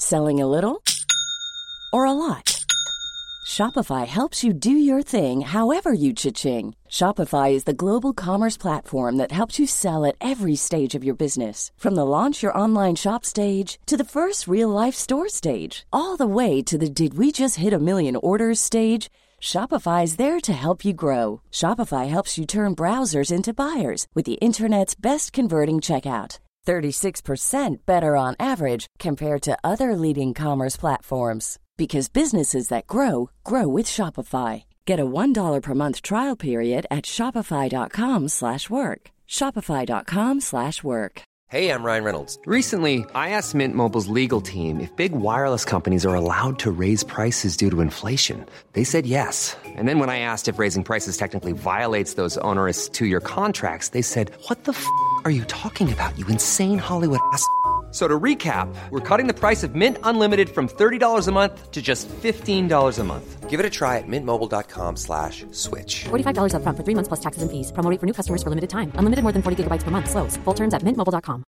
Selling a little or a lot? Shopify helps you do your thing however you cha-ching. Shopify is the global commerce platform that helps you sell at every stage of your business. From the launch your online shop stage to the first real-life store stage, all the way to the did we just hit a million orders stage. Shopify is there to help you grow. Shopify helps you turn browsers into buyers with the internet's best converting checkout. 36% better on average compared to other leading commerce platforms. Because businesses that grow, grow with Shopify. Get a $1 per month trial period at shopify.com/work. Shopify.com/work. Hey, I'm Ryan Reynolds. Recently, I asked Mint Mobile's legal team if big wireless companies are allowed to raise prices due to inflation. They said yes. And then when I asked if raising prices technically violates those onerous two-year contracts, they said, "What the f*** are you talking about, you insane Hollywood ass?" So to recap, we're cutting the price of Mint Unlimited from $30 a month to just $15 a month. Give it a try at mintmobile.com/switch. $45 up front for 3 months plus taxes and fees. Promo rate for new customers for limited time. Unlimited more than 40 gigabytes per month. Slows full terms at mintmobile.com.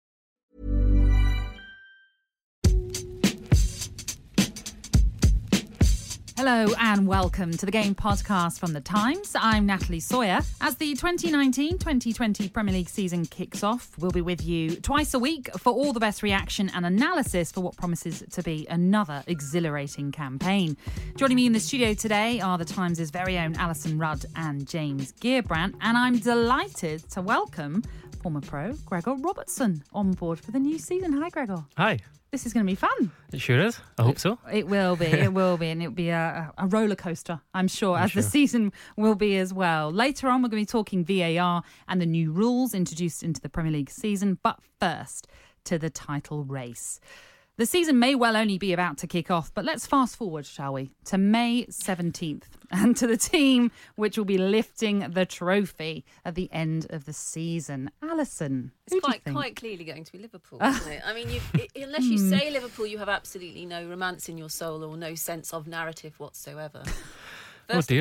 Hello and welcome to the Game Podcast from The Times. I'm Natalie Sawyer. As the 2019-2020 Premier League season kicks off, we'll be with you twice a week for all the best reaction and analysis for what promises to be another exhilarating campaign. Joining me in the studio today are The Times' very own Alison Rudd and James Gearbrandt, and I'm delighted to welcome former pro Gregor Robertson on board for the new season. Hi, Gregor. Hi. This is going to be fun. It sure is. I hope so. It will be. It will be. And it'll be a roller coaster, I'm sure, as the season will be as well. Later on, we're going to be talking VAR and the new rules introduced into the Premier League season. But first, to the title race. The season may well only be about to kick off, but let's fast forward, shall we, to May 17th and to the team which will be lifting the trophy at the end of the season. Alison, it's quite clearly going to be Liverpool, isn't it? I mean, unless you say Liverpool, you have absolutely no romance in your soul or no sense of narrative whatsoever. First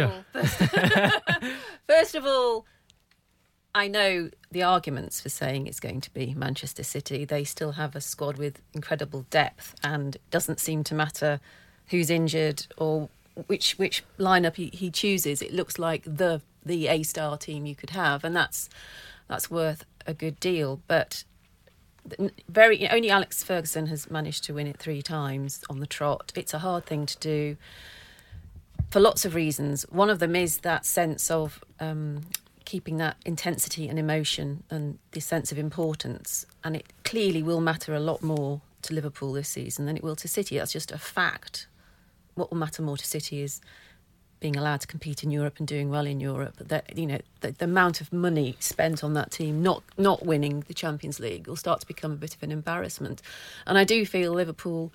of all, I know the arguments for saying it's going to be Manchester City. They still have a squad with incredible depth, and it doesn't seem to matter who's injured or which lineup he chooses. It looks like the A-star team you could have, and that's worth a good deal. But only Alex Ferguson has managed to win it 3 times on the trot. It's a hard thing to do for lots of reasons. One of them is that sense of keeping that intensity and emotion and the sense of importance. And it clearly will matter a lot more to Liverpool this season than it will to City. That's just a fact. What will matter more to City is being allowed to compete in Europe and doing well in Europe. The amount of money spent on that team not winning the Champions League will start to become a bit of an embarrassment. And I do feel Liverpool,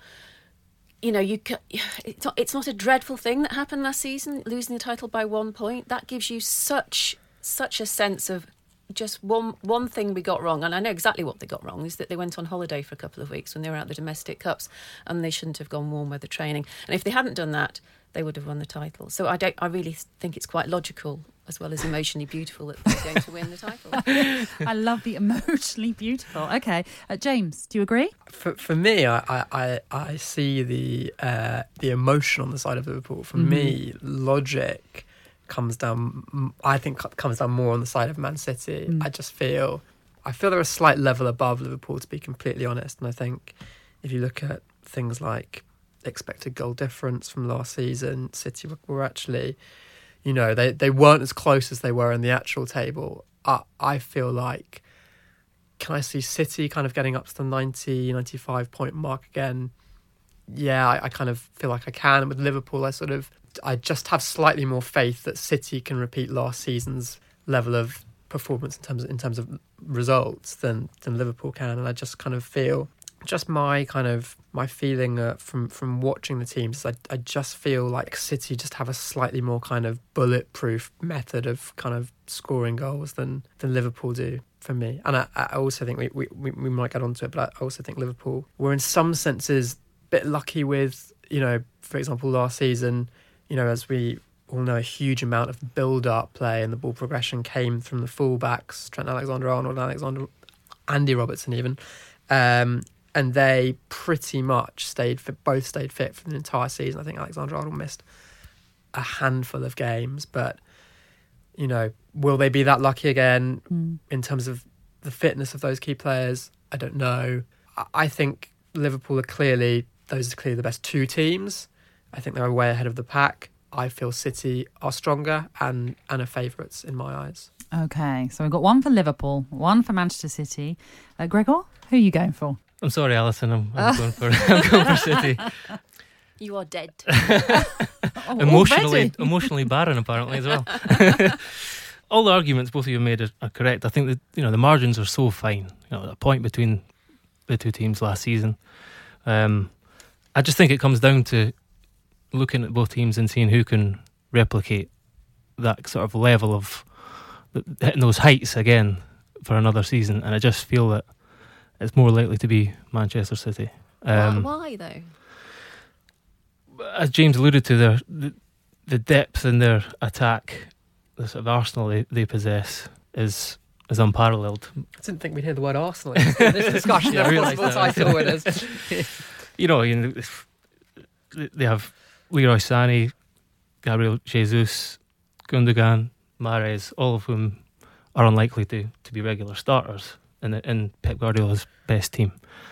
it's not a dreadful thing that happened last season, losing the title by 1 point. That gives you such a sense of just one thing we got wrong, and I know exactly what they got wrong, is that they went on holiday for a couple of weeks when they were out the domestic cups, and they shouldn't have gone warm weather training. And if they hadn't done that, they would have won the title. So I really think it's quite logical as well as emotionally beautiful that they're going to win the title. I love the emotionally beautiful. Okay, James, do you agree? For me, I see the emotion on the side of Liverpool. For me, logic comes down more on the side of Man City. I feel they're a slight level above Liverpool, to be completely honest. And I think if you look at things like expected goal difference from last season, City were actually, they weren't as close as they were in the actual table. I feel like, can I see City kind of getting up to the 90, 95 point mark again? Yeah, I kind of feel like I can. And with Liverpool, I just have slightly more faith that City can repeat last season's level of performance in terms of results than Liverpool can. And I just kind of feel, just my feeling from watching the teams, I just feel like City just have a slightly more kind of bulletproof method of kind of scoring goals than Liverpool do, for me. And I also think we might get onto it, but I also think Liverpool were in some senses a bit lucky with, for example, last season, as we all know, a huge amount of build-up play and the ball progression came from the fullbacks, Trent Alexander-Arnold, Andy Robertson even. and they pretty much both stayed fit for the entire season. I think Alexander-Arnold missed a handful of games, but will they be that lucky again in terms of the fitness of those key players? I don't know. I think Liverpool are clearly the best two teams. I think they're way ahead of the pack. I feel City are stronger and are favourites in my eyes. Okay, so we've got one for Liverpool, one for Manchester City. Gregor, who are you going for? I'm sorry, Alison. I'm going for City. You are dead. Emotionally barren, apparently, as well. All the arguments both of you made are correct. I think that the margins are so fine. A point between the two teams last season. I just think it comes down to looking at both teams and seeing who can replicate that sort of level of hitting those heights again for another season. And I just feel that it's more likely to be Manchester City. Why though? As James alluded to, the depth in their attack, the sort of arsenal they possess is unparalleled. I didn't think we'd hear the word Arsenal in this discussion. Yeah, I realised that. Title winners. They have Leroy Sané, Gabriel Jesus, Gundogan, Mahrez, all of whom are unlikely to be regular starters in Pep Guardiola's best team.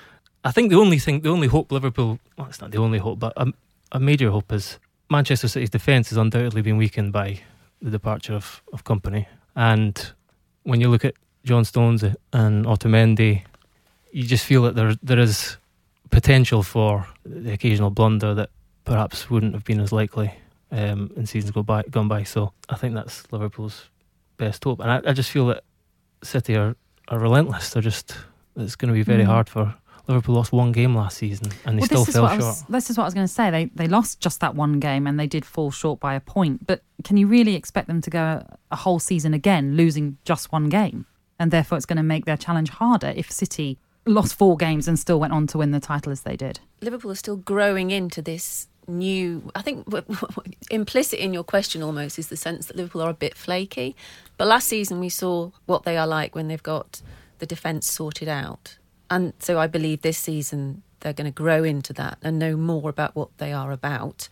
I think the only hope Liverpool, well, it's not the only hope, but a major hope is Manchester City's defence has undoubtedly been weakened by the departure of Kompany. And when you look at John Stones and Otamendi, you just feel that there is potential for the occasional blunder that perhaps wouldn't have been as likely in seasons gone by. So I think that's Liverpool's best hope. And I just feel that City are relentless. It's going to be very hard for Liverpool. Lost one game last season and they still fell short. This is what I was going to say. They lost just that one game and they did fall short by a point. But can you really expect them to go a whole season again losing just one game? And therefore it's going to make their challenge harder if City lost 4 games and still went on to win the title as they did. Liverpool are still growing into this new... I think implicit in your question almost is the sense that Liverpool are a bit flaky. But last season we saw what they are like when they've got the defence sorted out. And so I believe this season they're going to grow into that and know more about what they are about.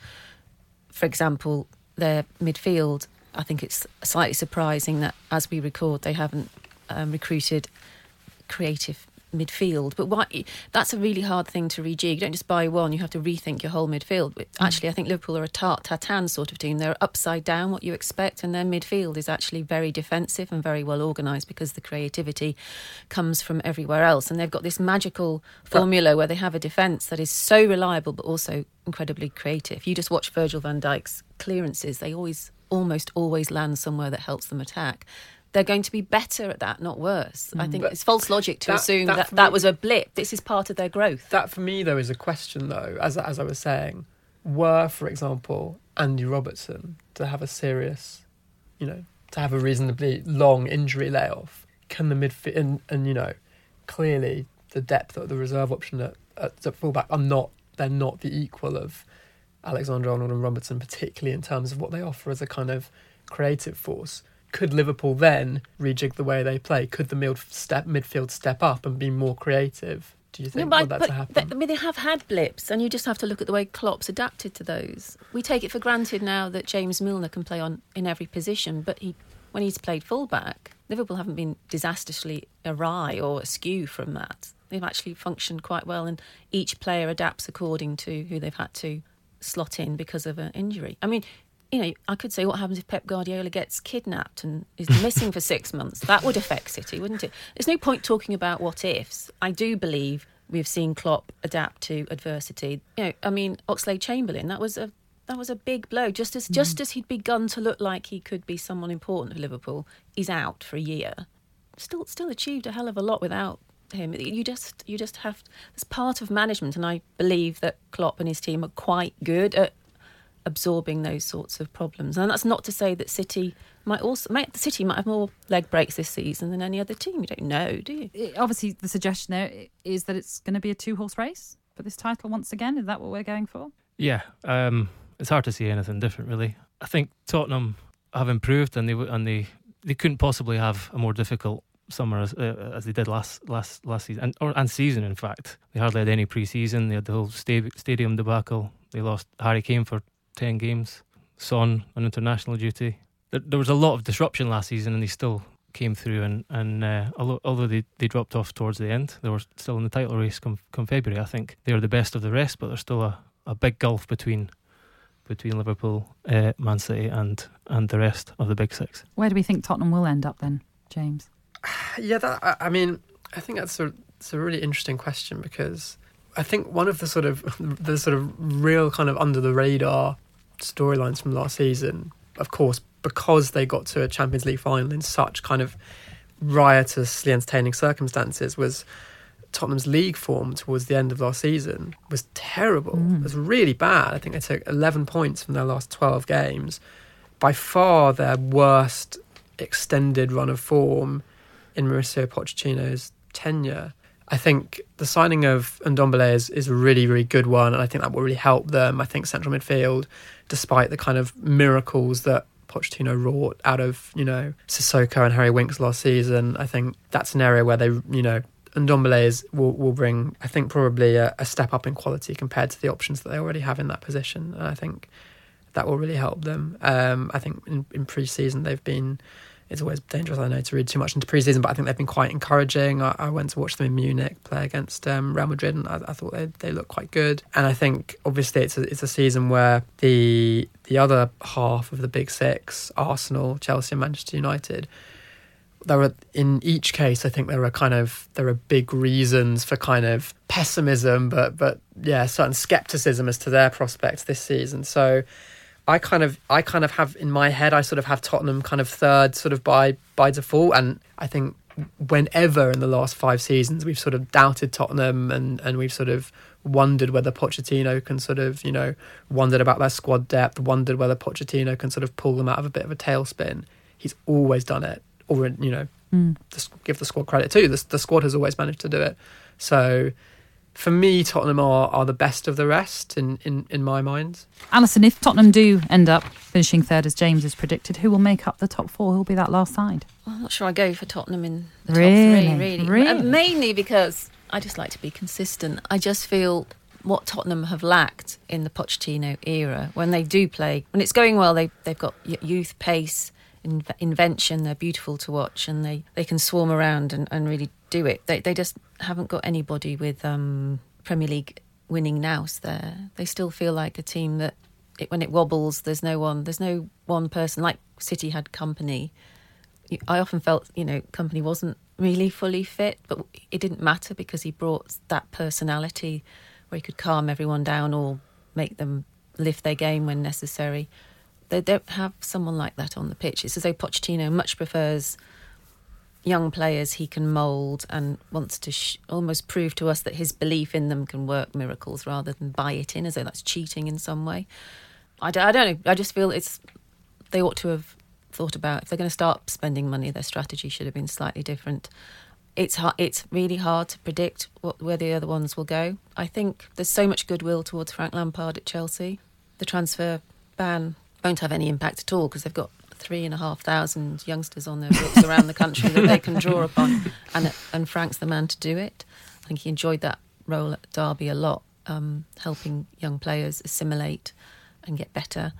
For example, their midfield, I think it's slightly surprising that as we record they haven't recruited creative midfield. But that's a really hard thing to rejig. You don't just buy one, you have to rethink your whole midfield. But actually, I think Liverpool are a tartan sort of team. They're upside down what you expect, and their midfield is actually very defensive and very well organised because the creativity comes from everywhere else. And they've got this magical formula where they have a defence that is so reliable but also incredibly creative. You just watch Virgil van Dijk's clearances. They almost always land somewhere that helps them attack. They're going to be better at that, not worse. I think it's false logic to assume that was a blip. This is part of their growth. That, for me, though, is a question, though, as I was saying. Were, for example, Andy Robertson to have a serious, to have a reasonably long injury layoff, can the midfield... And clearly the depth of the reserve option at fullback they're not the equal of Alexander-Arnold and Robertson, particularly in terms of what they offer as a kind of creative force. Could Liverpool then rejig the way they play? Could the midfield step up and be more creative? Do you think that's happen? They have had blips, and you just have to look at the way Klopp's adapted to those. We take it for granted now that James Milner can play in every position, but when he's played fullback, Liverpool haven't been disastrously awry or askew from that. They've actually functioned quite well, and each player adapts according to who they've had to slot in because of an injury. I mean, I could say what happens if Pep Guardiola gets kidnapped and is missing for 6 months. That would affect City, wouldn't it? There's no point talking about what ifs. I do believe we've seen Klopp adapt to adversity. Oxlade-Chamberlain, that was a big blow. Just as he'd begun to look like he could be someone important for Liverpool, he's out for a year. Still achieved a hell of a lot without him. You just have... It's part of management, and I believe that Klopp and his team are quite good at absorbing those sorts of problems. And that's not to say that City might have more leg breaks this season than any other team. You don't know, do you? Obviously, the suggestion there is that it's going to be a 2-horse race for this title once again. Is that what we're going for? Yeah, it's hard to see anything different, really. I think Tottenham have improved, and they couldn't possibly have a more difficult summer as they did last season and season. In fact, they hardly had any pre-season. They had the whole stadium debacle. They lost Harry Kane for 10 games. Son on international duty. There was a lot of disruption last season, and they still came through. And although they dropped off towards the end, they were still in the title race come February. I think they were the best of the rest, but there's still a big gulf between Liverpool, Man City, and the rest of the big six. Where do we think Tottenham will end up then, James? Yeah, I think that's a really interesting question, because I think one of the sort of real kind of under the radar storylines from last season, of course, because they got to a Champions League final in such kind of riotously entertaining circumstances, was Tottenham's league form towards the end of last season was terrible. It was really bad. I think they took 11 points from their last 12 games. By far their worst extended run of form in Mauricio Pochettino's tenure. I think the signing of Ndombele is a really, really good one, and I think that will really help them. I think central midfield, despite the kind of miracles that Pochettino wrought out of, Sissoko and Harry Winks last season, I think that's an area where they, Ndombele will bring, I think, probably a step up in quality compared to the options that they already have in that position, and I think that will really help them. I think in pre-season it's always dangerous, I know, to read too much into pre-season, but I think they've been quite encouraging. I went to watch them in Munich play against Real Madrid, and I thought they looked quite good. And I think obviously it's a season where the other half of the big six, Arsenal, Chelsea and Manchester United, in each case, I think there are big reasons for kind of pessimism, but yeah, certain scepticism as to their prospects this season. So I kind of have in my head, I sort of have Tottenham kind of third sort of by default. And I think whenever in the last 5 seasons we've sort of doubted Tottenham and we've sort of wondered whether Pochettino can sort of, wondered about their squad depth, wondered whether Pochettino can sort of pull them out of a bit of a tailspin, he's always done it. Or, just give the squad credit too. The squad has always managed to do it. So for me, Tottenham are the best of the rest in my mind. Alison, if Tottenham do end up finishing third, as James has predicted, who will make up the top 4? Who will be that last side? Well, I'm not sure I go for Tottenham in the top 3, really. Mainly because I just like to be consistent. I just feel what Tottenham have lacked in the Pochettino era, when they do play, when it's going well, they've got youth, pace, invention, they're beautiful to watch, and they can swarm around and really do it. They just haven't got anybody with Premier League winning nous there. They still feel like a team that when it wobbles, there's no one person, like City had Kompany. I often felt, Kompany wasn't really fully fit, but it didn't matter because he brought that personality where he could calm everyone down or make them lift their game when necessary. They don't have someone like that on the pitch. It's as though Pochettino much prefers young players he can mould and wants to almost prove to us that his belief in them can work miracles rather than buy it in, as though that's cheating in some way. I don't know. I just feel they ought to have thought about, if they're going to start spending money, their strategy should have been slightly different. It's really hard to predict where the other ones will go. I think there's so much goodwill towards Frank Lampard at Chelsea. The transfer ban won't have any impact at all because they've got 3,500 youngsters on their books around the country that they can draw upon, and Frank's the man to do it. I think he enjoyed that role at Derby a lot, helping young players assimilate and get better.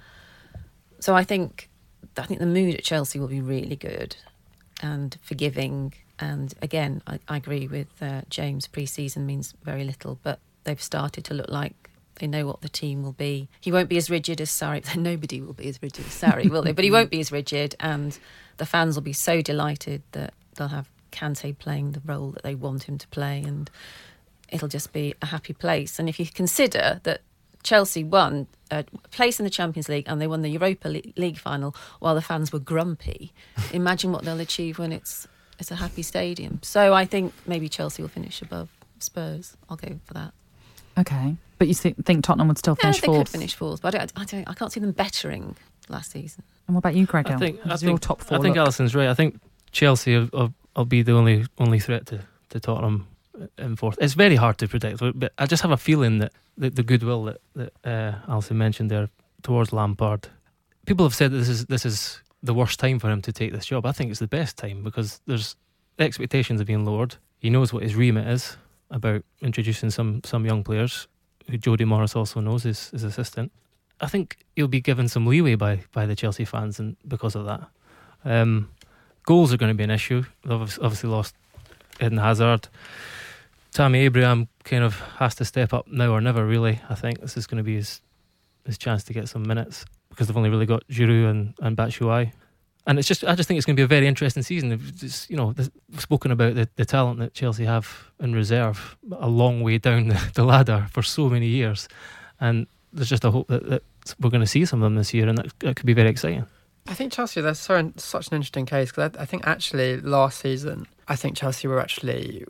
So I think the mood at Chelsea will be really good and forgiving. And again, I agree with James. Pre-season means very little, but they've started to look like they know what the team will be. He won't be as rigid as Sarri. Nobody will be as rigid as Sarri, will they? But he won't be as rigid, and the fans will be so delighted that they'll have Kante playing the role that they want him to play, and it'll just be a happy place. And if you consider that Chelsea won a place in the Champions League and they won the Europa League final while the fans were grumpy, imagine what they'll achieve when it's a happy stadium. So I think maybe Chelsea will finish above Spurs. I'll go for that. Okay, but you think Tottenham would still finish fourth? They could finish fourth, but I can't see them bettering last season. And what about you, Gregor? I think your top 4 I think Alison's right. I think Chelsea will be the only threat to Tottenham in fourth. It's very hard to predict, but I just have a feeling that the goodwill that Alison mentioned there towards Lampard. People have said that this is the worst time for him to take this job. I think it's the best time because there's expectations have been lowered. He knows what his remit is about introducing some young players, who Jody Morris also knows, his assistant. I think he'll be given some leeway by the Chelsea fans, and because of that. Goals are going to be an issue. They've obviously lost Eden Hazard. Tammy Abraham kind of has to step up now or never, really. I think this is going to be his chance to get some minutes, because they've only really got Giroud and Batshuayi. And I just think it's going to be a very interesting season. We've spoken about the talent that Chelsea have in reserve a long way down the ladder for so many years, and there's just a hope that we're going to see some of them this year, and that could be very exciting. I think Chelsea, they're such an interesting case, because I think actually last season, I think Chelsea were actually,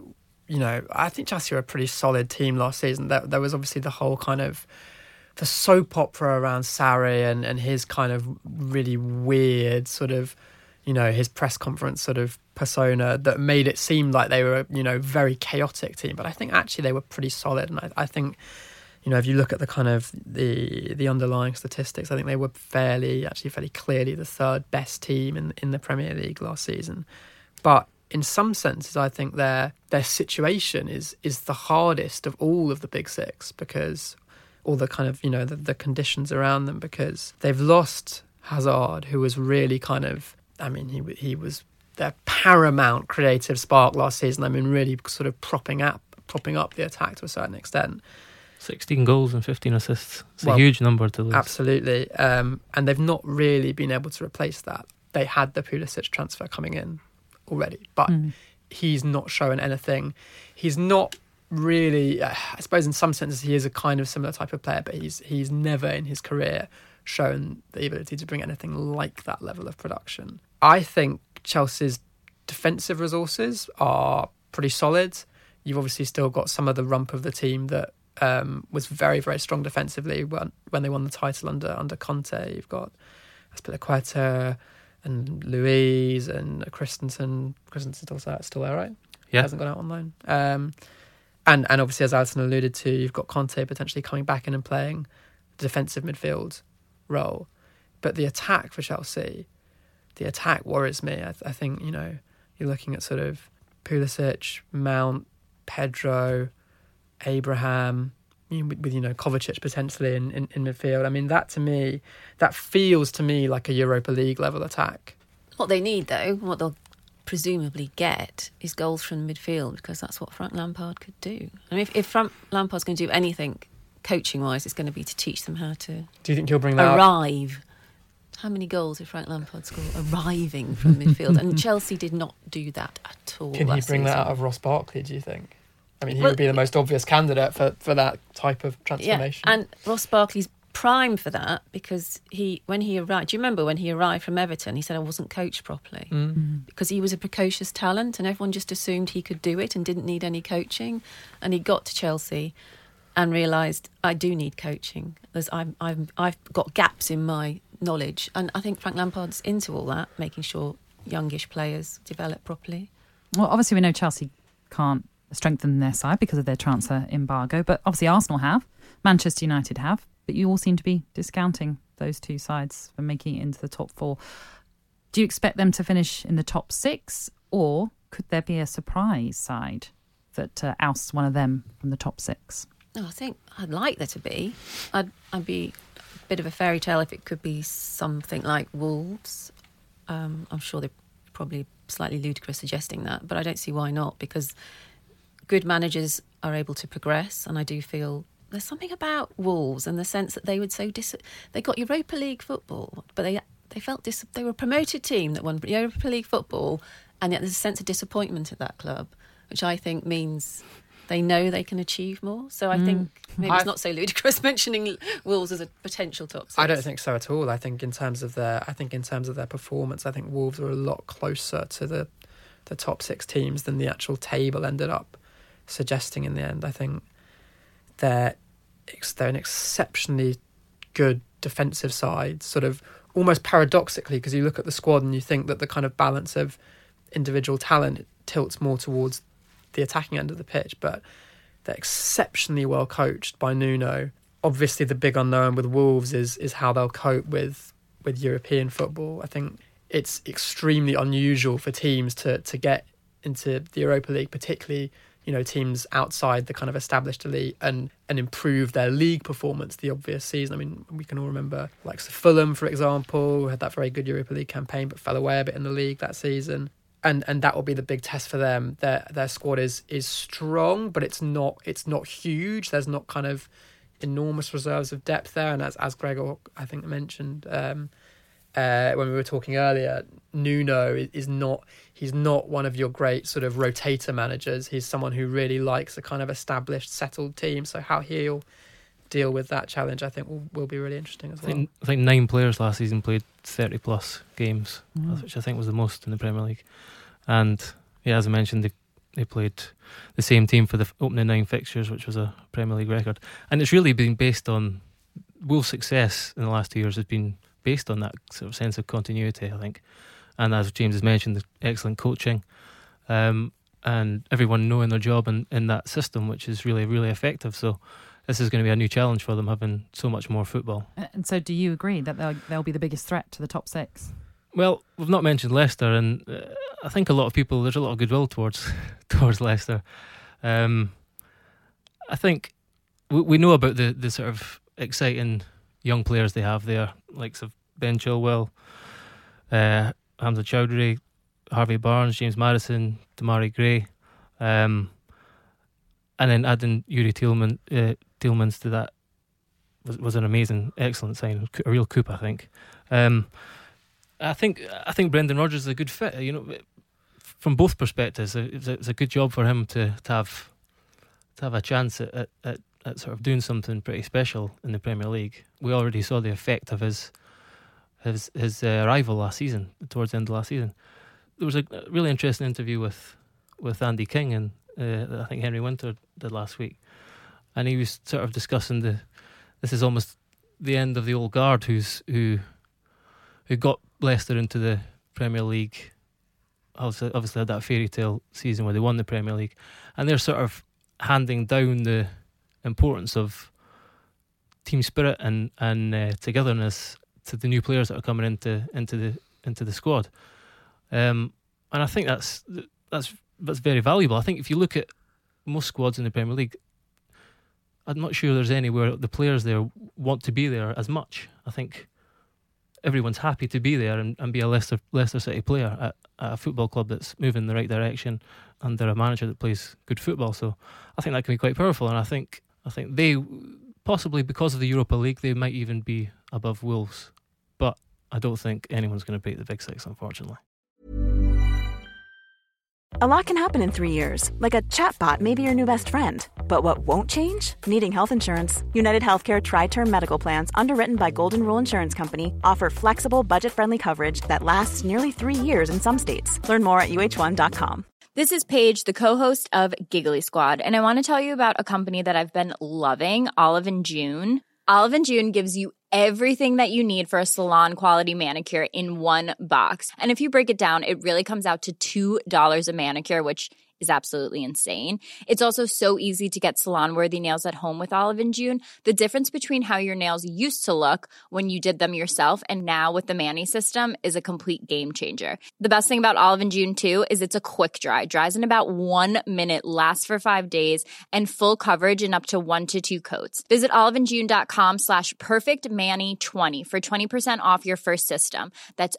I think Chelsea were a pretty solid team last season. There was obviously the whole kind of the soap opera around Sarri and his kind of really weird sort of, his press conference sort of persona that made it seem like they were a, very chaotic team. But I think actually they were pretty solid, and I think, if you look at the kind of the underlying statistics, I think they were fairly clearly the third best team in the Premier League last season. But in some senses, I think their situation is the hardest of all of the big six, because all the kind of the conditions around them, because they've lost Hazard, who was really kind of, he was their paramount creative spark last season. Really sort of propping up the attack to a certain extent. 16 goals and 15 assists. It's a huge number to lose. Absolutely. And they've not really been able to replace that. They had the Pulisic transfer coming in already, but he's not shown anything. He's not really, I suppose in some senses he is a kind of similar type of player, but he's never in his career shown the ability to bring anything like that level of production. I think Chelsea's defensive resources are pretty solid. You've obviously still got some of the rump of the team that was very, very strong defensively when they won the title under Conte. You've got Azpilicueta and Luiz and Christensen. Christensen's still there, right? Yeah. He hasn't gone out on loan. And obviously, as Alison alluded to, you've got Conte potentially coming back in and playing the defensive midfield role. But the attack for Chelsea, worries me. I think, you're looking at sort of Pulisic, Mount, Pedro, Abraham, with Kovacic potentially in midfield. That feels to me like a Europa League level attack. What they need, though, what they'll presumably get, is goals from midfield, because that's what Frank Lampard could do. If Frank Lampard's going to do anything coaching wise, it's going to be to teach them how to. Do you think he'll bring that arrive? How many goals did Frank Lampard score arriving from midfield? And Chelsea did not do that at all. Can he bring that out of Ross Barkley, do you think? He would be the most obvious candidate for that type of transformation. Yeah, and Ross Barkley's prime for that, because when he arrived, do you remember when he arrived from Everton, he said, I wasn't coached properly, because he was a precocious talent and everyone just assumed he could do it and didn't need any coaching. And he got to Chelsea and realised, I do need coaching. I've got gaps in my knowledge, and I think Frank Lampard's into all that, making sure youngish players develop properly. Well, obviously we know Chelsea can't strengthen their side because of their transfer embargo, but obviously Arsenal have, Manchester United have, but you all seem to be discounting those two sides for making it into the top four. Do you expect them to finish in the top six, or could there be a surprise side that ousts one of them from the top six? No, I think I'd like there to be. I'd be a bit of a fairy tale if it could be something like Wolves. I'm sure they're probably slightly ludicrous suggesting that, but I don't see why not, because good managers are able to progress, and I do feel there's something about Wolves in the sense that they would they got Europa League football, but they felt they were a promoted team that won Europa League football, and yet there's a sense of disappointment at that club, which I think means they know they can achieve more. So I think maybe it's not so ludicrous mentioning Wolves as a potential top six. I don't think so at all. I think in terms of their performance, I think Wolves are a lot closer to the top six teams than the actual table ended up suggesting in the end. I think they're an exceptionally good defensive side, sort of almost paradoxically, because you look at the squad and you think that the kind of balance of individual talent tilts more towards the attacking end of the pitch, but they're exceptionally well coached by Nuno. Obviously the big unknown with Wolves is how they'll cope with European football. I think it's extremely unusual for teams to get into the Europa League, particularly, you know, teams outside the kind of established elite, and improve their league performance the obvious season. I mean, we can all remember like Fulham, for example, who had that very good Europa League campaign but fell away a bit in the league that season. And that will be the big test for them. Their squad is strong, but it's not huge. There's not kind of enormous reserves of depth there. And as Gregor, I think, mentioned when we were talking earlier, Nuno is not. He's not one of your great sort of rotator managers. He's someone who really likes a kind of established, settled team. So how he'll deal with that challenge, I think, will be really interesting as well. I think 9 players last season played 30 plus games, which I think was the most in the Premier League. And yeah, as I mentioned, they played the same team for the opening 9 fixtures, which was a Premier League record. And it's really been based on Wolves' success in the last 2 years has been based on that sort of sense of continuity, I think. And as James has mentioned, the excellent coaching, and everyone knowing their job in that system, which is really, really effective. So this is going to be a new challenge for them, having so much more football. And so do you agree that they'll be the biggest threat to the top 6? Well, we've not mentioned Leicester, and I think a lot of people, there's a lot of goodwill towards Leicester. I think we know about the sort of exciting young players they have there, likes of Ben Chilwell, Hamza Chowdhury, Harvey Barnes, James Maddison, Damari Gray, and then adding Yuri Tielemans to that was an amazing, excellent sign, a real coup, I think. I think Brendan Rodgers is a good fit. You know, from both perspectives, it's a good job for him to have a chance at sort of doing something pretty special in the Premier League. We already saw the effect of his arrival last season, towards the end of last season. There was a really interesting interview with Andy King, and I think Henry Winter did last week, and he was sort of discussing this is almost the end of the old guard who got Leicester into the Premier League. Obviously had that fairy tale season where they won the Premier League, and they're sort of handing down the importance of team spirit and togetherness to the new players that are coming into the squad. And I think that's very valuable. I think if you look at most squads in the Premier League, I'm not sure there's anywhere the players there want to be there as much. I think everyone's happy to be there and be a Leicester City player at a football club that's moving in the right direction under a manager that plays good football. So I think that can be quite powerful, and I think they, possibly because of the Europa League, they might even be above Wolves. But I don't think anyone's going to beat the Big Six, unfortunately. A lot can happen in 3 years, like a chatbot may be your new best friend. But what won't change? Needing health insurance. United Healthcare Tri-Term Medical Plans, underwritten by Golden Rule Insurance Company, offer flexible, budget-friendly coverage that lasts nearly 3 years in some states. Learn more at UH1.com. This is Paige, the co-host of Giggly Squad, and I want to tell you about a company that I've been loving, Olive & June. Olive & June gives you everything that you need for a salon-quality manicure in one box. And if you break it down, it really comes out to $2 a manicure, which is absolutely insane. It's also so easy to get salon-worthy nails at home with Olive & June. The difference between how your nails used to look when you did them yourself and now with the Mani system is a complete game changer. The best thing about Olive & June, too, is it's a quick dry. Dries in about 1 minute, lasts for 5 days, and full coverage in up to 1 to 2 coats. Visit oliveandjune.com/perfectmani20 for 20% off your first system. That's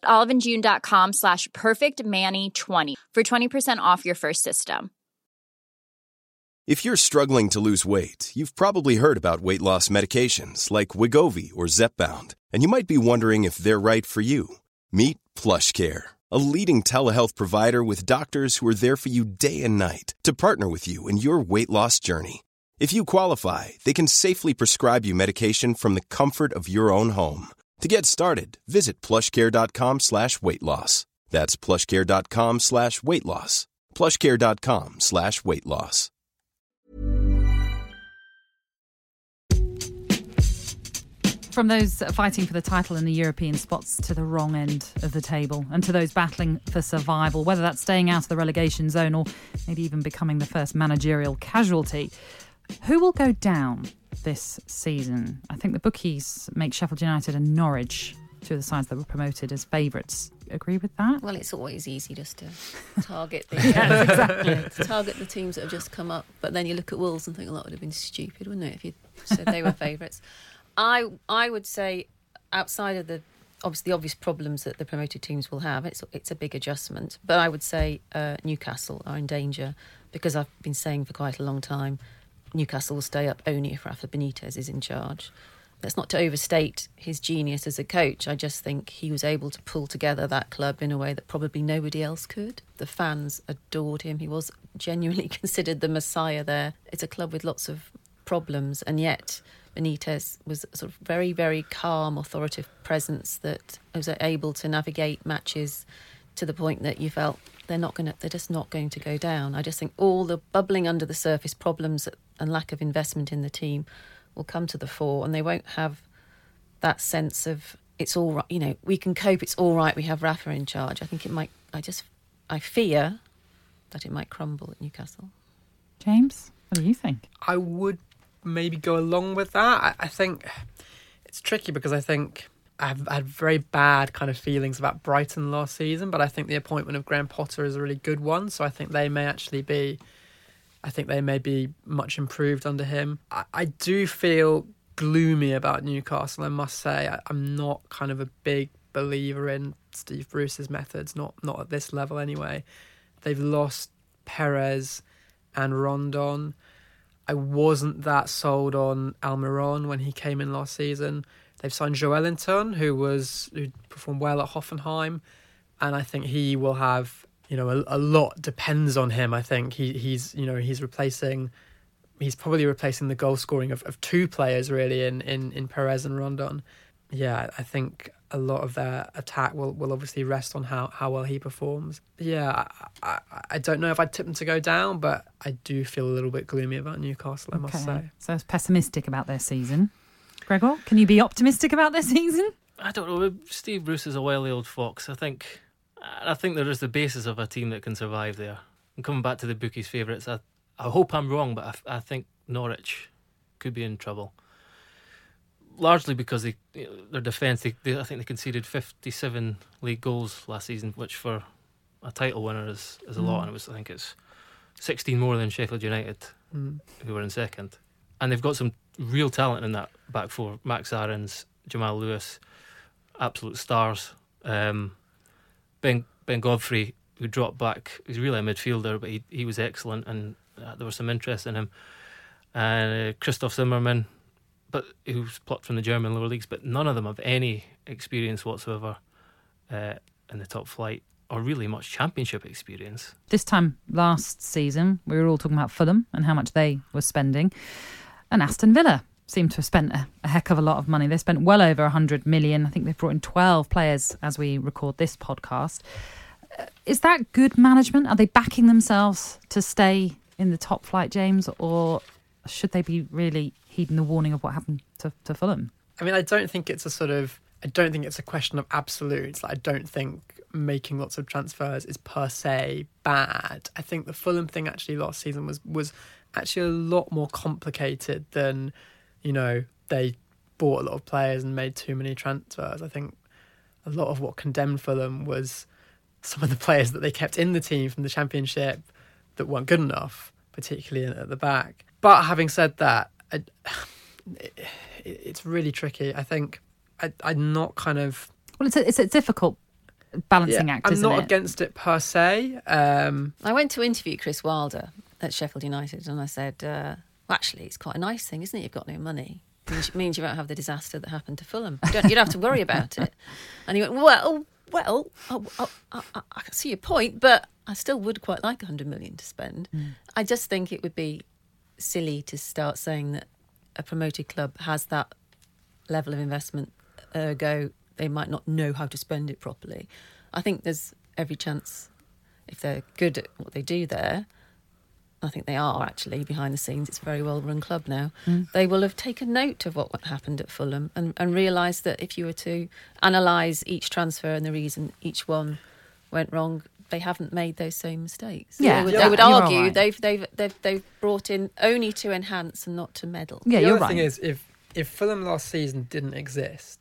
oliveandjune.com/perfectmani20 for 20% off your first system. If you're struggling to lose weight, you've probably heard about weight loss medications like Wegovy or Zepbound, and you might be wondering if they're right for you. Meet PlushCare, a leading telehealth provider with doctors who are there for you day and night to partner with you in your weight loss journey. If you qualify, they can safely prescribe you medication from the comfort of your own home. To get started, visit plushcare.com/weightloss. That's plushcare.com/weightloss. plushcare.com/weightloss. From those fighting for the title in the European spots to the wrong end of the table, and to those battling for survival, whether that's staying out of the relegation zone or maybe even becoming the first managerial casualty, who will go down this season? I think the bookies make Sheffield United and Norwich, two of the sides that were promoted, as favourites. agree with that? Well, it's always easy just to target the Exactly. target the teams that have just come up. But then you look at Wolves and think, well, that would have been stupid, wouldn't it, if you said they were favourites? I would say, outside of the obvious problems that the promoted teams will have, it's a big adjustment. But I would say Newcastle are in danger, because I've been saying for quite a long time Newcastle will stay up only if Rafa Benitez is in charge. That's not to overstate his genius as a coach. I just think he was able to pull together that club in a way that probably nobody else could. The fans adored him. He was genuinely considered the messiah there. It's a club with lots of problems, and yet Benitez was a sort of very, very calm, authoritative presence that was able to navigate matches to the point that you felt they're just not going to go down. I just think all the bubbling under the surface problems and lack of investment in the team will come to the fore, and they won't have that sense of it's all right, we can cope, it's all right, we have Rafa in charge. I think it might, I fear that it might crumble at Newcastle. James, what do you think? I would maybe go along with that. I think it's tricky, because I think I've had very bad kind of feelings about Brighton last season, but I think the appointment of Graham Potter is a really good one, so I think they may be much improved under him. I do feel gloomy about Newcastle, I must say. I'm not kind of a big believer in Steve Bruce's methods, not at this level anyway. They've lost Perez and Rondon. I wasn't that sold on Almiron when he came in last season. They've signed Joelinton, who performed well at Hoffenheim, and I think he will have, a lot depends on him. I think he's probably replacing the goal scoring of two players really in Perez and Rondon. Yeah, I think a lot of their attack will obviously rest on how well he performs. Yeah, I don't know if I'd tip them to go down, but I do feel a little bit gloomy about Newcastle, I must say. So it's pessimistic about their season. Gregor, can you be optimistic about their season? I don't know. Steve Bruce is a wily old fox. I think there is the basis of a team that can survive there. And coming back to the bookies' favourites, I hope I'm wrong, but I think Norwich could be in trouble. Largely because their defence, I think they conceded 57 league goals last season, which for a title winner is a lot. And I think it's 16 more than Sheffield United, who were in second. And they've got some real talent in that back four. Max Aarons, Jamal Lewis, absolute stars. Ben Godfrey, who dropped back, he's really a midfielder, but he was excellent, and there was some interest in him. And Christoph Zimmermann, but who's plucked from the German lower leagues, but none of them have any experience whatsoever in the top flight, or really much championship experience. This time last season, we were all talking about Fulham and how much they were spending. And Aston Villa seem to have spent a heck of a lot of money. They spent well over 100 million. I think they've brought in 12 players as we record this podcast. Is that good management? Are they backing themselves to stay in the top flight, James? Or should they be really heeding the warning of what happened to Fulham? I mean, I don't think it's a question of absolutes. I don't think making lots of transfers is per se bad. I think the Fulham thing actually last season was actually a lot more complicated than, they bought a lot of players and made too many transfers. I think a lot of what condemned Fulham was some of the players that they kept in the team from the Championship that weren't good enough, particularly at the back. But having said that, it's really tricky. I think I'm not kind of... Well, it's a difficult balancing act, isn't it? I'm not against it per se. I went to interview Chris Wilder at Sheffield United, and I said, well, actually, it's quite a nice thing, isn't it? You've got no money. It means you won't have the disaster that happened to Fulham. You don't have to worry about it. And he went, well, I can see your point, but I still would quite like 100 million to spend. I just think it would be silly to start saying that a promoted club has that level of investment, ergo they might not know how to spend it properly. I think there's every chance, if they're good at what they do there, I think they are actually behind the scenes, it's a very well run club now, they will have taken note of what happened at Fulham and realised that if you were to analyse each transfer and the reason each one went wrong, they haven't made those same mistakes. Yeah, they would argue right. they've brought in only to enhance and not to meddle. Yeah, the you're other right. thing is, if Fulham last season didn't exist,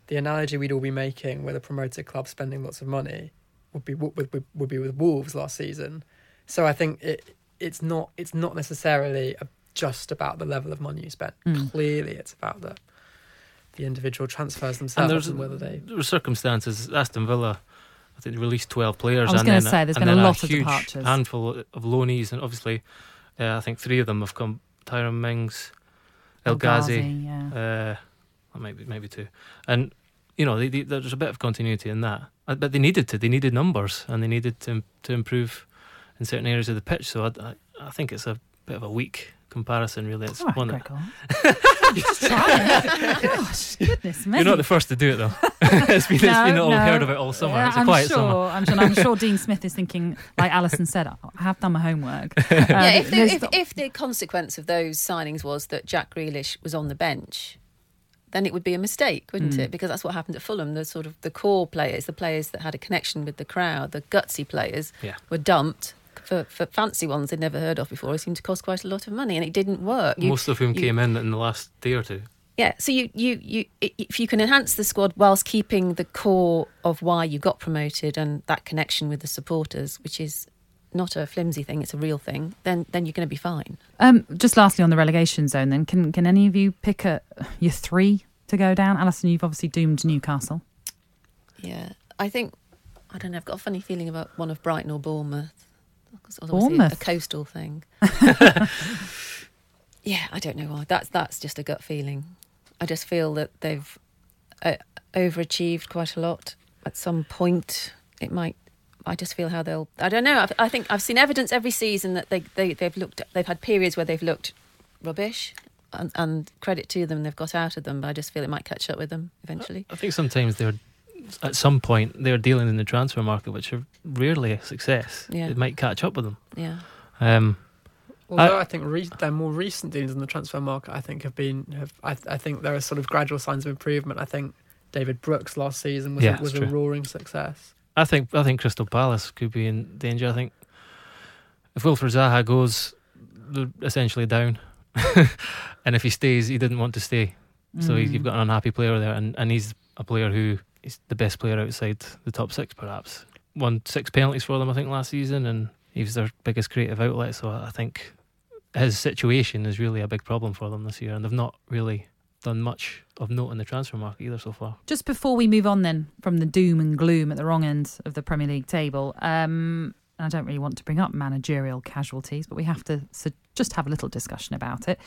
the analogy we'd all be making with a promoted club spending lots of money would be with Wolves last season. So I think it's not necessarily just about the level of money you spend. Clearly, it's about the individual transfers themselves and whether they. There were circumstances. Aston Villa, I think, they released 12 players. I was going to say there's been a lot of huge departures. Handful of loanees, and obviously, I think 3 of them have come. Tyrone Mings, El Ghazi, maybe 2, and there's a bit of continuity in that. But they needed numbers, and they needed to improve in certain areas of the pitch. So I think it's a bit of a weak comparison, really. It's one that just try it. Gosh, goodness me! You're not the first to do it, though. it's been all heard of it all summer. It's a quiet summer. I'm sure Dean Smith is thinking, like Alison said, I have done my homework. If the consequence of those signings was that Jack Grealish was on the bench, then it would be a mistake, wouldn't it? Because that's what happened at Fulham. The sort of the core players, the players that had a connection with the crowd, the gutsy players, were dumped. For fancy ones they'd never heard of before. It seemed to cost quite a lot of money, and it didn't work. Most of whom came in the last day or two. Yeah, so you if you can enhance the squad whilst keeping the core of why you got promoted and that connection with the supporters, which is not a flimsy thing, it's a real thing, then you're going to be fine. Just lastly on the relegation zone, then can any of you pick your 3 to go down? Alison, you've obviously doomed Newcastle. Yeah, I think I don't know. I've got a funny feeling about one of Brighton or Bournemouth. Bournemouth, a coastal thing. Yeah, I don't know why. That's just a gut feeling. I just feel that they've overachieved quite a lot. At some point, it might. I just feel how they'll. I don't know. I think I've seen evidence every season that they've had periods where they've looked rubbish, and credit to them, they've got out of them. But I just feel it might catch up with them eventually. I think sometimes at some point they're dealing in the transfer market, which are rarely a success. Yeah. It might catch up with them. Yeah. Although I think their more recent dealings in the transfer market, I think I think there are sort of gradual signs of improvement. I think David Brooks last season was a roaring success. I think Crystal Palace could be in danger. I think if Wilfred Zaha goes, they're essentially down, and if he stays, he didn't want to stay. So you've got an unhappy player there, and he's a player who is the best player outside the top 6, perhaps. Won 6 penalties for them, I think, last season, and he was their biggest creative outlet. So I think his situation is really a big problem for them this year, and they've not really done much of note in the transfer market either so far. Just before we move on then from the doom and gloom at the wrong end of the Premier League table, and I don't really want to bring up managerial casualties, but we have to just have a little discussion about it.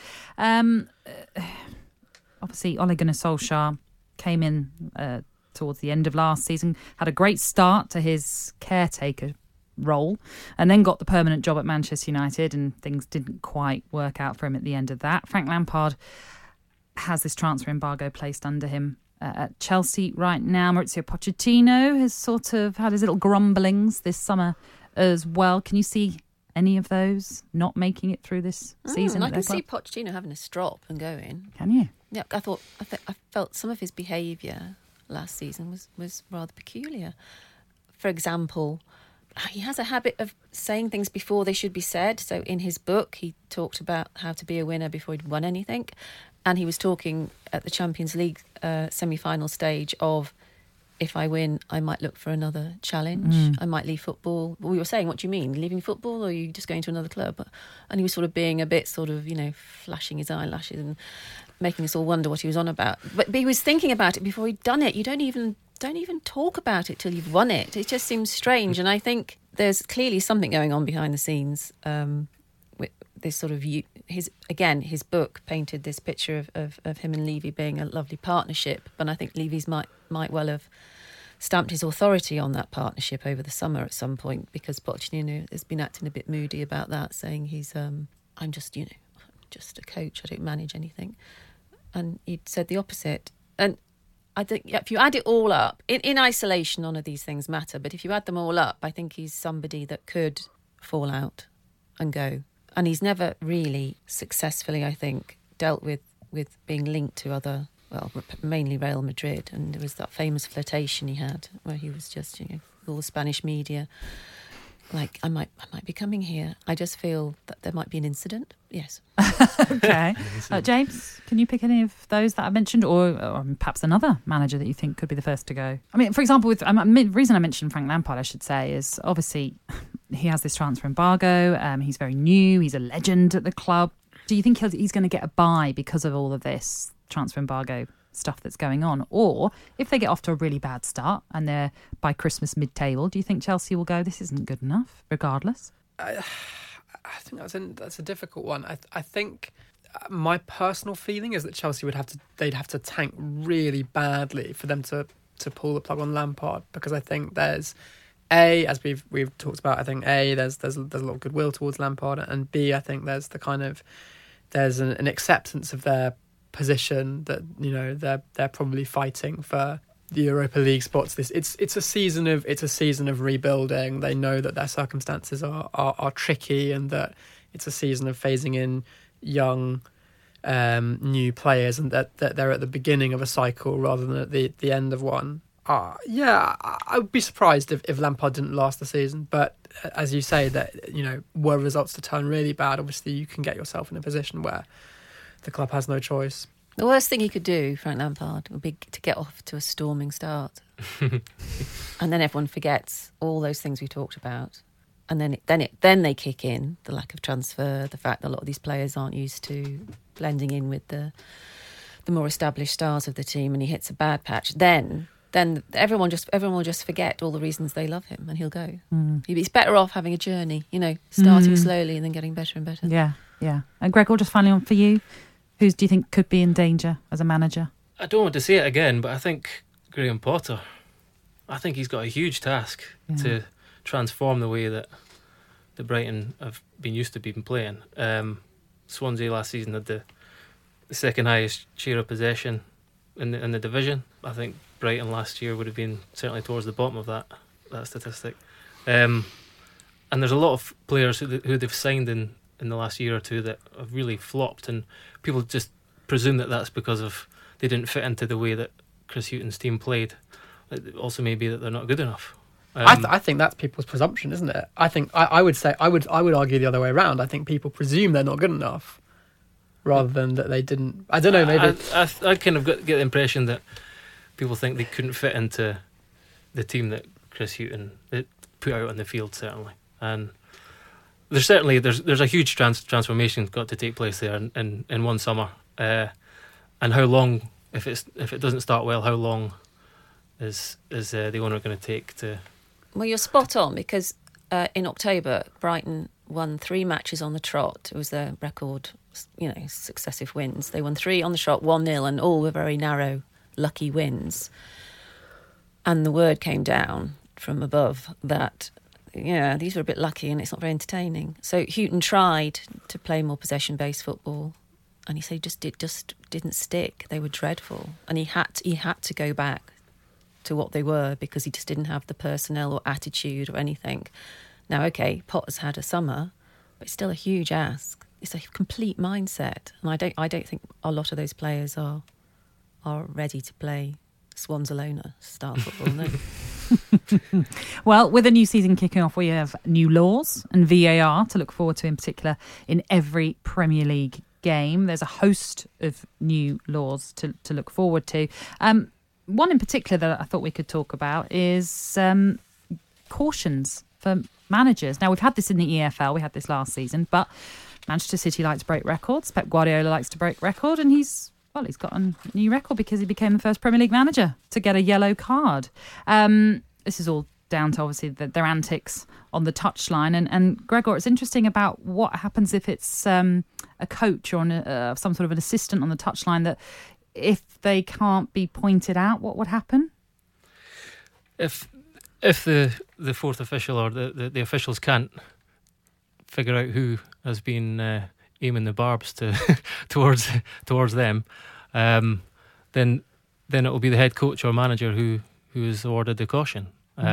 Obviously, Ole Gunnar Solskjaer came in towards the end of last season, had a great start to his caretaker role, and then got the permanent job at Manchester United, and things didn't quite work out for him at the end of that. Frank Lampard has this transfer embargo placed under him at Chelsea right now. Mauricio Pochettino has sort of had his little grumblings this summer as well. Can you see any of those not making it through this season? I can see Pochettino having a strop and going. Can you? Yeah, I felt some of his behaviour last season was rather peculiar. For example, he has a habit of saying things before they should be said. So in his book, he talked about how to be a winner before he'd won anything. And he was talking at the Champions League semi-final stage of, if I win, I might look for another challenge. I might leave football. We were saying, what do you mean? Leaving football, or are you just going to another club? And he was sort of being a bit sort of, flashing his eyelashes and making us all wonder what he was on about. But he was thinking about it before he'd done it. You don't even talk about it till you've won it. It just seems strange. And I think there's clearly something going on behind the scenes with this sort of his book painted this picture of him and Levy being a lovely partnership, but I think Levy's might well have stamped his authority on that partnership over the summer at some point, because Pochettino has been acting a bit moody about that, saying he's I'm just just a coach, I don't manage anything, and he said the opposite. And I think if you add it all up, in isolation none of these things matter, but if you add them all up, I think he's somebody that could fall out and go. And he's never really successfully, I think, dealt with being linked to other, mainly Real Madrid. And there was that famous flirtation he had where he was just, all the Spanish media like I might be coming here. I just feel that there might be an incident. Yes. Okay. James, can you pick any of those that I mentioned, or perhaps another manager that you think could be the first to go? I mean, for example, the reason I mentioned Frank Lampard, I should say, is obviously he has this transfer embargo. He's very new. He's a legend at the club. Do you think he's going to get a bye because of all of this transfer embargo stuff that's going on? Or if they get off to a really bad start and they're by Christmas mid-table, do you think Chelsea will go, this isn't good enough, regardless? I think that's a difficult one. I think my personal feeling is that Chelsea they'd have to tank really badly for them to pull the plug on Lampard, because I think there's as we've talked about, I think there's a lot of goodwill towards Lampard, and B, I think there's an acceptance of their position that, you know, they're probably fighting for the Europa League spots. It's a season of rebuilding. They know that their circumstances are tricky, and that it's a season of phasing in young new players, and that they're at the beginning of a cycle rather than at the end of one. I would be surprised if Lampard didn't last the season, but as you say, that, you know, were results to turn really bad, obviously you can get yourself in a position where the club has no choice. The worst thing he could do, Frank Lampard, would be to get off to a storming start. And then everyone forgets all those things we talked about. And then they kick in the lack of transfer, the fact that a lot of these players aren't used to blending in with the more established stars of the team, and he hits a bad patch. Then everyone will just forget all the reasons they love him, and he'll go. He's better off having a journey, you know, starting slowly and then getting better and better. Yeah. And Gregor, just finally on for you, who do you think could be in danger as a manager? I don't want to say it again, but I think Graham Potter. I think he's got a huge task to transform the way that the Brighton have been used to being playing. Swansea last season had the second highest share of possession in the division. I think Brighton last year would have been certainly towards the bottom of that statistic. And there's a lot of players who they've signed in the last year or two that have really flopped, and people just presume that that's because of they didn't fit into the way that Chris Hughton's team played. It also may be that they're not good enough. I think that's people's presumption, isn't it? I think I would argue the other way around. I think people presume they're not good enough rather than that they didn't. I don't know. Maybe I kind of get the impression that people think they couldn't fit into the team that Chris Hughton put out on the field, certainly. And there's a huge transformation got to take place there in one summer. And how long, if it doesn't start well, how long is the owner going to take to? Well, you're spot on, because in October Brighton won 3 matches on the trot. It was their record, you know, successive wins. They won 3 on the trot, 1-0, and all were very narrow, lucky wins. And the word came down from above that, yeah, these were a bit lucky and it's not very entertaining. So Hughton tried to play more possession-based football, and he said it just didn't stick. They were dreadful, and he had to go back to what they were, because he just didn't have the personnel or attitude or anything. Now, okay, Potter's had a summer, but it's still a huge ask. It's a complete mindset, and I don't think a lot of those players are ready to play Swanzalona style football. No. Well, with a new season kicking off, we have new laws and VAR to look forward to, in particular in every Premier League game. There's a host of new laws to look forward to. One in particular that I thought we could talk about is cautions for managers. Now, we've had this in the EFL, we had this last season, but Manchester City likes to break records. Pep Guardiola likes to break record, and he's got a new record because he became the first Premier League manager to get a yellow card. This is all down to, obviously, their antics on the touchline. And Gregor, it's interesting about what happens if it's a coach or some sort of an assistant on the touchline, that if they can't be pointed out, what would happen? If the fourth official or the officials can't figure out who has been aiming the barbs towards them, then it will be the head coach or manager who has ordered the caution.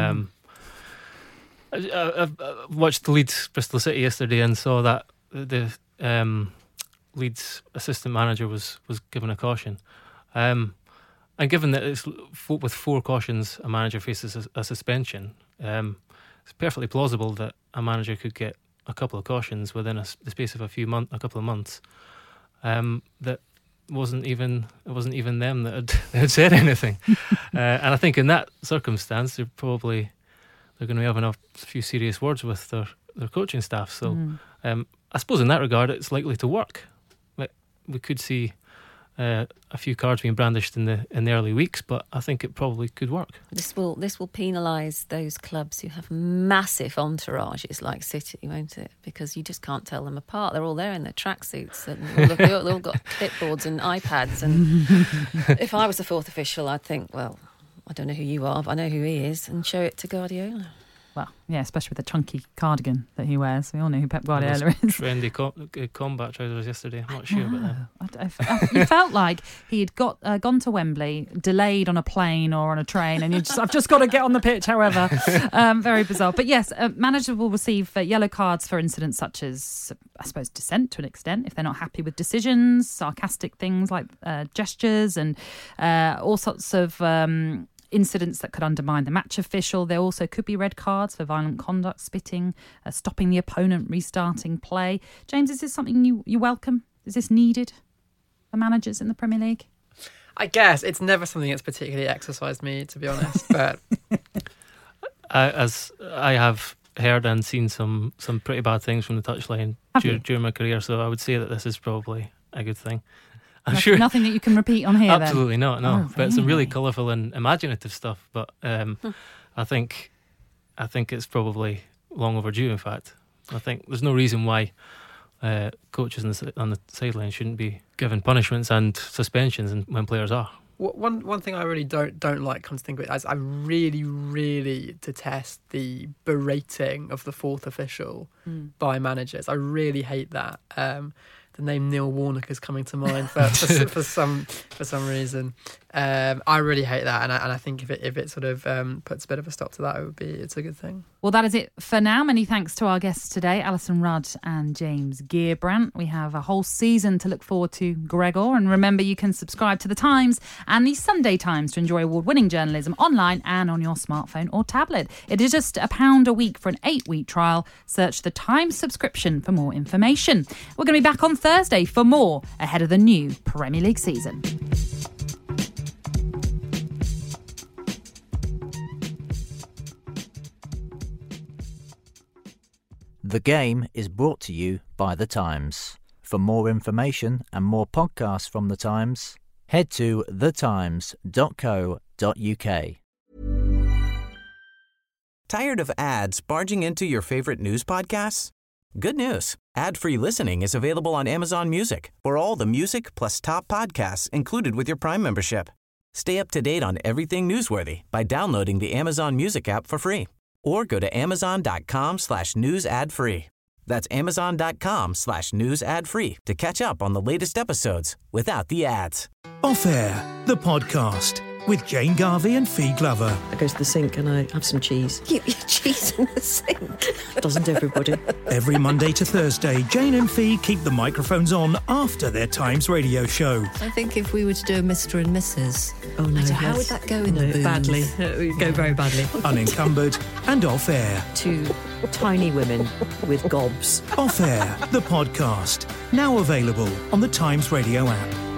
I watched Leeds Bristol City yesterday and saw that the Leeds assistant manager was given a caution. And given that it's with 4 cautions a manager faces a suspension, it's perfectly plausible that a manager could get a couple of cautions within the space of a couple of months. That wasn't even them that had said anything. And I think in that circumstance, they're going to be having a few serious words with their coaching staff. So I suppose in that regard, it's likely to work. We could see a few cards being brandished in the early weeks, but I think it probably could work. This will penalise those clubs who have massive entourages like City, won't it? Because you just can't tell them apart. They're all there in their tracksuits and they've all got clipboards and iPads. And if I was the fourth official, I'd think, well, I don't know who you are, but I know who he is, and show it to Guardiola. Well, yeah, especially with the chunky cardigan that he wears. We all know who Pep Guardiola is. Trendy combat trousers yesterday. I'm not sure about that. He felt like he had gone to Wembley, delayed on a plane or on a train, and I've just got to get on the pitch, however. Very bizarre. But yes, managers will receive yellow cards for incidents such as, I suppose, dissent to an extent, if they're not happy with decisions, sarcastic things like gestures, and all sorts of incidents that could undermine the match official. There also could be red cards for violent conduct, spitting, stopping the opponent, restarting play. James, is this something you welcome? Is this needed for managers in the Premier League? I guess it's never something that's particularly exercised me, to be honest. But as I have heard and seen some pretty bad things from the touchline during my career, so I would say that this is probably a good thing. I'm sure nothing that you can repeat on here. Absolutely then? not. No, Oh, but some really colourful and imaginative stuff. But I think it's probably long overdue. In fact, I think there's no reason why coaches on the sideline shouldn't be given punishments and suspensions when players are. One thing I really don't like, come to think of it, as I really, really detest the berating of the fourth official by managers. I really hate that. The name Neil Warnock is coming to mind for some reason. I really hate that, and I think if it sort of puts a bit of a stop to that, it's a good thing. Well, that is it for now. Many thanks to our guests today, Alison Rudd and James Gearbrandt. We have a whole season to look forward to, Gregor. And remember, you can subscribe to The Times and The Sunday Times to enjoy award-winning journalism online and on your smartphone or tablet. It is just £1 a week for an 8-week trial. Search The Times subscription for more information. We're going to be back on Thursday for more ahead of the new Premier League season. The Game is brought to you by The Times. For more information and more podcasts from The Times, head to thetimes.co.uk. Tired of ads barging into your favorite news podcasts? Good news. Ad-free listening is available on Amazon Music for all the music plus top podcasts included with your Prime membership. Stay up to date on everything newsworthy by downloading the Amazon Music app for free. Or go to amazon.com/news ad free. That's amazon.com/news ad free to catch up on the latest episodes without the ads. Off Air, the podcast with Jane Garvey and Fee Glover. I go to the sink and I have some cheese. You eat cheese in the sink? Doesn't everybody? Every Monday to Thursday, Jane and Fee keep the microphones on after their Times radio show. I think if we were to do a Mr. and Mrs. Oh no, how would that go in the booms? Badly. It would go very badly. Unencumbered and Off Air. Two tiny women with gobs. Off Air, the podcast. Now available on the Times radio app.